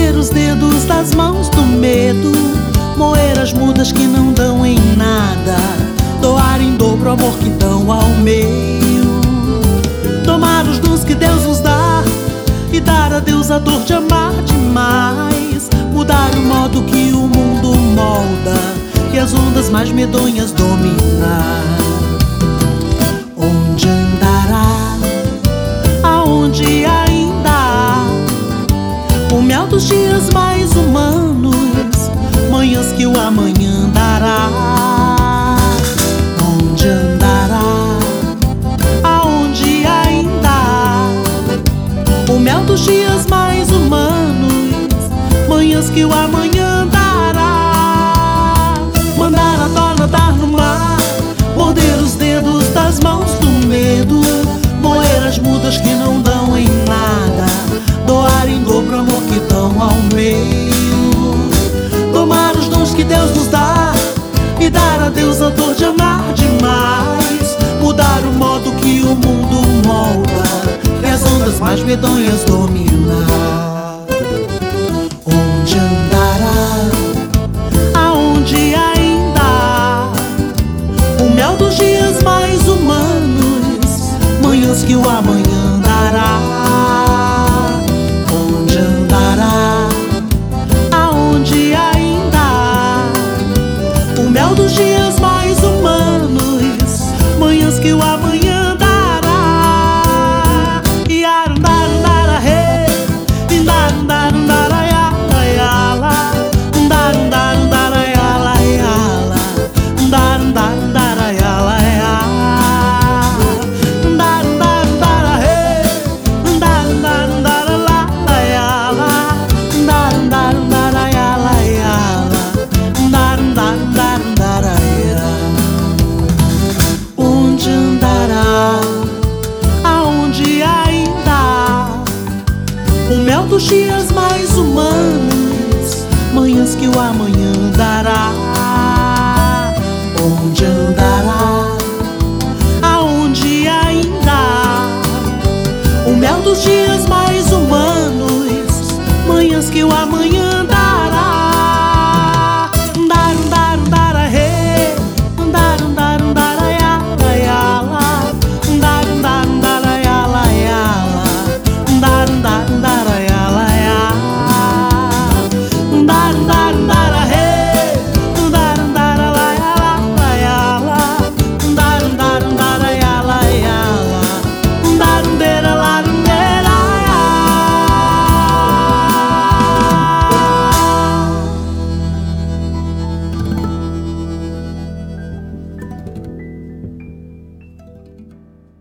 morder os dedos das mãos do medo, moer as mudas que não dão em nada, doar em dobro o amor que dão ao meio, tomar os dons que Deus nos dá e dar a Deus a dor de amar demais, mudar o modo que o mundo molda e as ondas mais medonhas dominar. Onde andará? Aonde ainda há o mel dos dias mais humanos, manhãs que o amanhã dará. Onde andará? Aonde ainda há o mel dos dias mais humanos, manhãs que o amanhã dará. Mandar a dor nadar no mar, morder os dedos das mãos do medo, moer as mudas que não dão em nada, doar em dobro o amor que dão ao meio, tomar os dons que Deus nos dá e dar a Deus a dor de amar demais, mudar o modo que o mundo molda e as ondas mais medonhas dominar. Onde andará? Aonde ainda há o mel dos dias mais humanos, manhãs que o amanhã dará. Onde andará? Aonde ainda há o mel dos dias mais humanos, manhãs que o amanhã dará. Onde andará? Aonde ainda há o mel dos dias mais humanos, manhãs que o amanhã dará. Onde andará? Aonde ainda há o mel dos dias mais humanos, manhãs que o amanhã